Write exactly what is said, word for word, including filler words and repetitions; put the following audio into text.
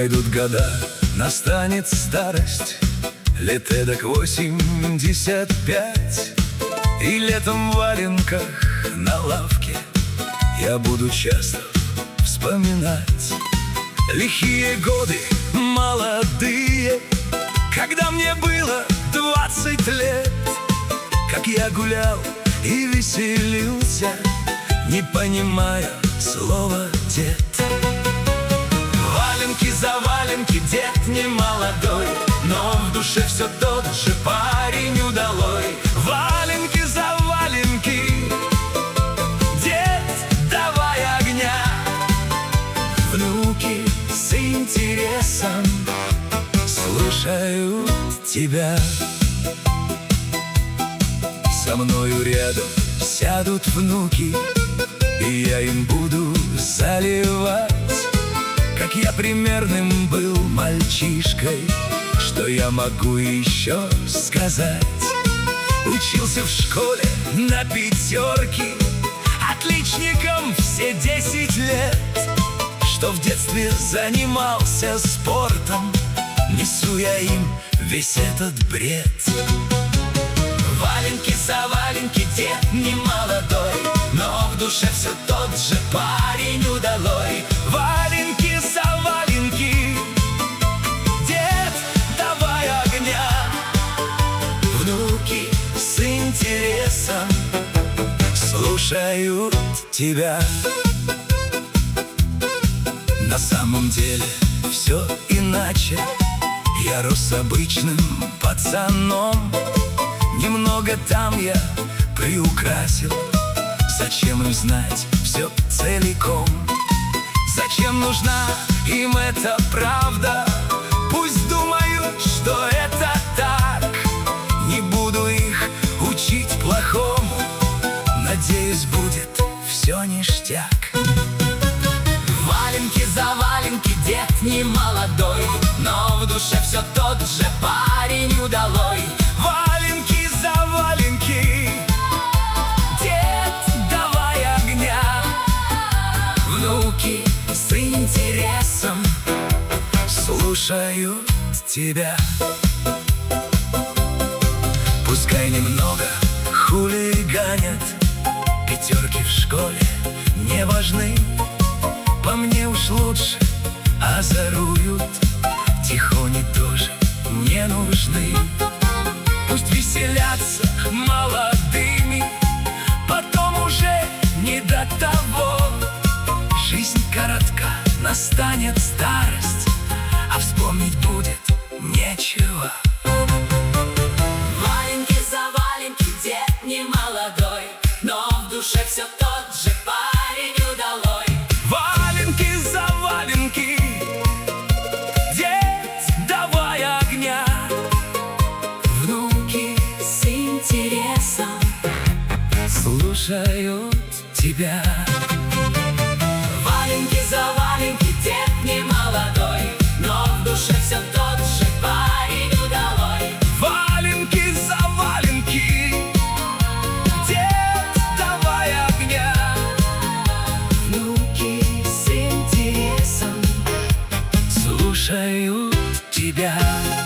Пройдут года, настанет старость, лет эдак восемьдесят пять, и летом в валенках на лавке я буду часто вспоминать лихие годы молодые, когда мне было двадцать лет, как я гулял и веселился, не понимая слова «дед». Валенки за валенки, дед не молодой, но в душе все тот же парень удалой. Валенки за валенки, дед, давай огня. Внуки с интересом слушают тебя. Со мною рядом сядут внуки, и я им буду заливать, как я примерным был мальчишкой, что я могу еще сказать. Учился в школе на пятерки, отличником все десять лет, что в детстве занимался спортом, несу я им весь этот бред. Валенки за валенки, дед не молодой, но в душе все тот же парень удалой. Валенки за валенки, дед, давай огня. Внуки с интересом слушают тебя. На самом деле все иначе. Я рос обычным пацаном, немного там я приукрасил. Зачем им знать все целиком? Зачем нужна им эта правда? Пусть думают, что это так. Не буду их учить плохому, надеюсь, будет все ништяк. Валенки за валенки, дед не молодой, но в душе все тот же парень удалой. Валенки за валенки, дед, давай огня. Внуки с интересом слушают тебя. Пускай немного хулиганят, пятерки в школе не важны. По мне уж лучше озоруют, тихони тоже не нужны. Пусть веселятся молодыми, потом уже не до того. Жизнь коротка, настанет старость, а вспомнить будет нечего. Валенки за валенки, дед не молодой, но в душе все тот же парень удалой. Валенки за валенки, дед, давай огня. Внуки с интересом слушают тебя. Валенки за валенки, дед не молодой, но в душе все тот же парень удалой. Валенки за валенки, дед, давай огня. Внуки с интересом слушают тебя.